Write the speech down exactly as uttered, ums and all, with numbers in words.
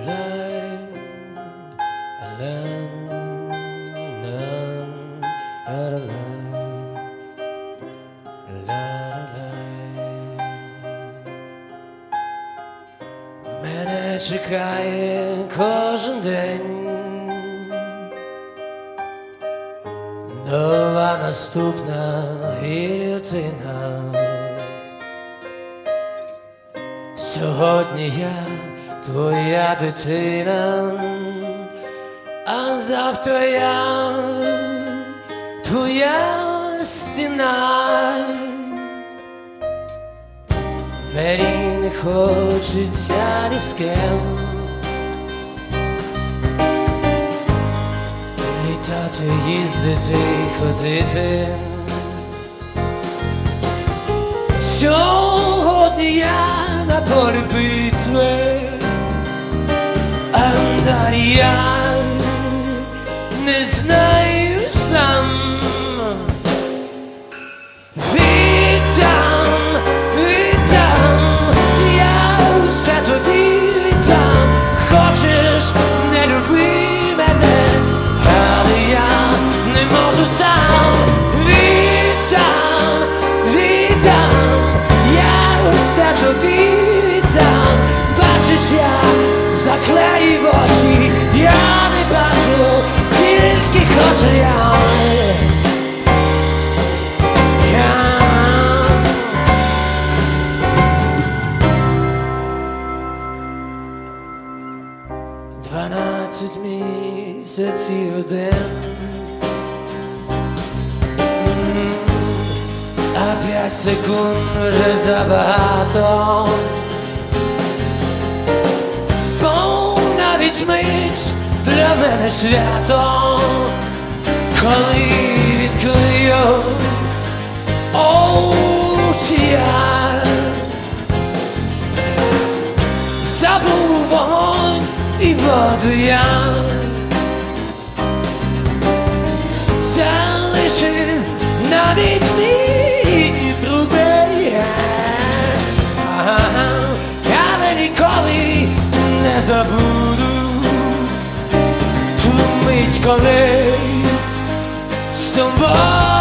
Мене чекає кожен день нова наступна гільйотина. Сьогодні я твоя дитина, а завтра я твоя стіна. Мені не хочеться ні з ким літати, їздити, ходити. Сьогодні я на полі битви, а далі я не знаю сам. Віддам, віддам, я все тобі віддам. Хочеш, не люби мене, але я не можу сам. Віддам, віддам, я все тобі віддам. Бачиш, я заклеїв очі, я не бачу, тільки хочу я. Дванадцять місяців один, а п'ять секунд вже забагато. Бо навіть мить для мене свято, коли відкрию очі я. Забув вогонь і воду я, залишив навіть мій труби, але ніколи не забуду ту мить, коли з тобою